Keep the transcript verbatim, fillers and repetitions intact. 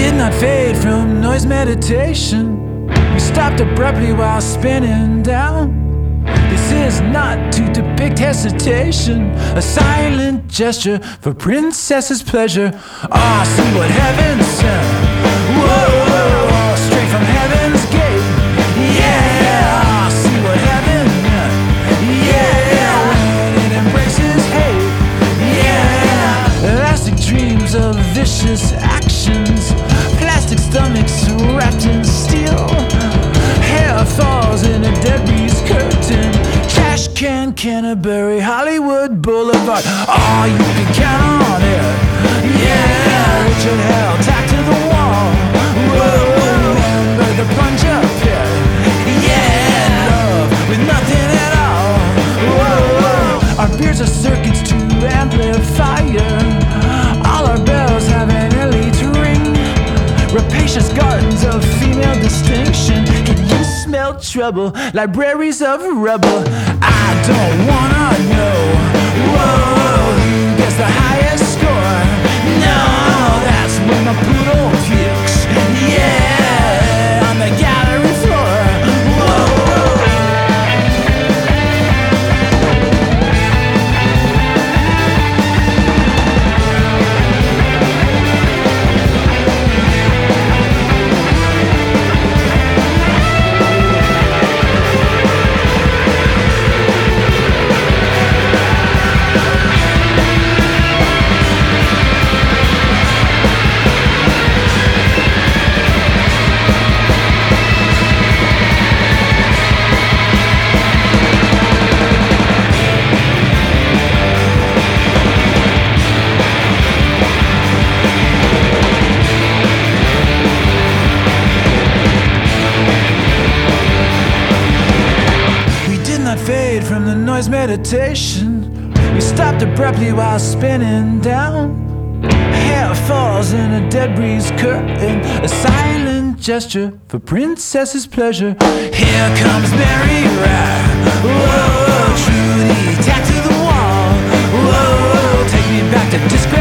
did not fade from noise meditation. We stopped abruptly while spinning down. This is not to depict hesitation, a silent gesture for princess's pleasure. Ah, see what heaven sent. Whoa, whoa, straight from heaven's gate. Yeah, ah, see what heaven meant. Yeah, when it embraces hate. Yeah, elastic dreams of vicious actions, plastic stomachs wrapped in steel. Hair falls in a debris curtain. Trash can, Canterbury, Hollywood Boulevard. Oh, you can count on it. Yeah, Richard Hell, tacked to the wall. Whoa, remember the plunge-up pit. Yeah, love with nothing at all. Whoa, our beards are circuits to amplifier. All our bells have an elite ring. Rapacious gardens of female distinction. Can you smell trouble? Libraries of rubble. I don't wanna know. Whoa, who gets the highest score? No, that's when the poodle pukes. Yeah, on the gallery floor. Fade from the noise meditation. We stopped abruptly while spinning down. Hair falls in a debris curtain, a silent gesture for princess's pleasure. Here comes Mary Rat. Whoa, Trudy, tacked to the wall. Whoa, take me back to disgrace.